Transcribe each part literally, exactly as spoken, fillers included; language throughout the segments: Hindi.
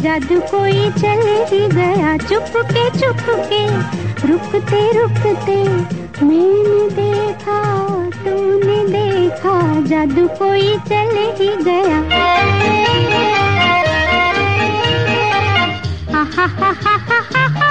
जादू कोई चल ही गया, चुपके चुपके रुकते रुकते मैंने देखा तूने देखा, जादू कोई चल ही गया। हा हा हा हा हा हा हा।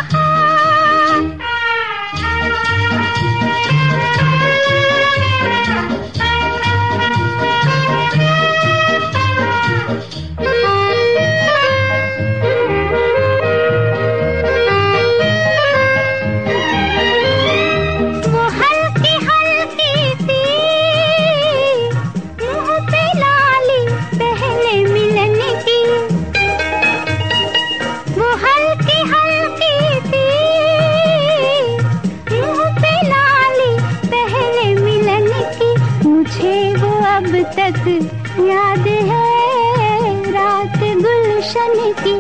तक याद है रात गुलशन की,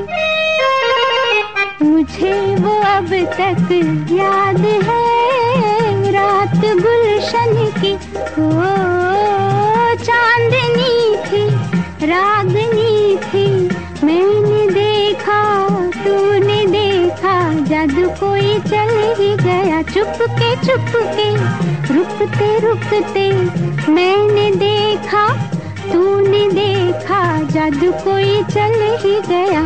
मुझे वो अब तक याद है रात गुलशन की। ओ चांदनी थी रागनी थी, मैंने देखा तूने देखा, जादू कोई चल ही गया, चुपके चुपके रुकते रुकते मैंने देखा तूने देखा, जादू कोई चल ही गया।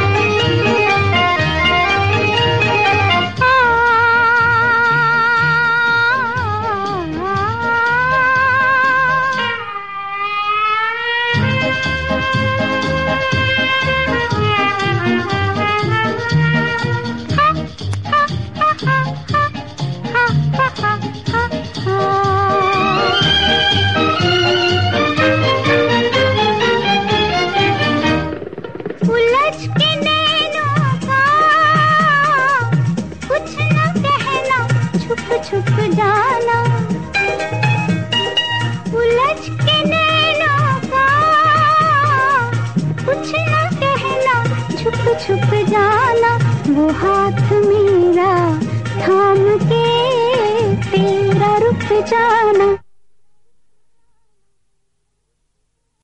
छुप जाना उलझ के नैनों का, कुछ न कहना छुप छुप जाना, वो हाथ मेरा थाम के तेरा रुक जाना।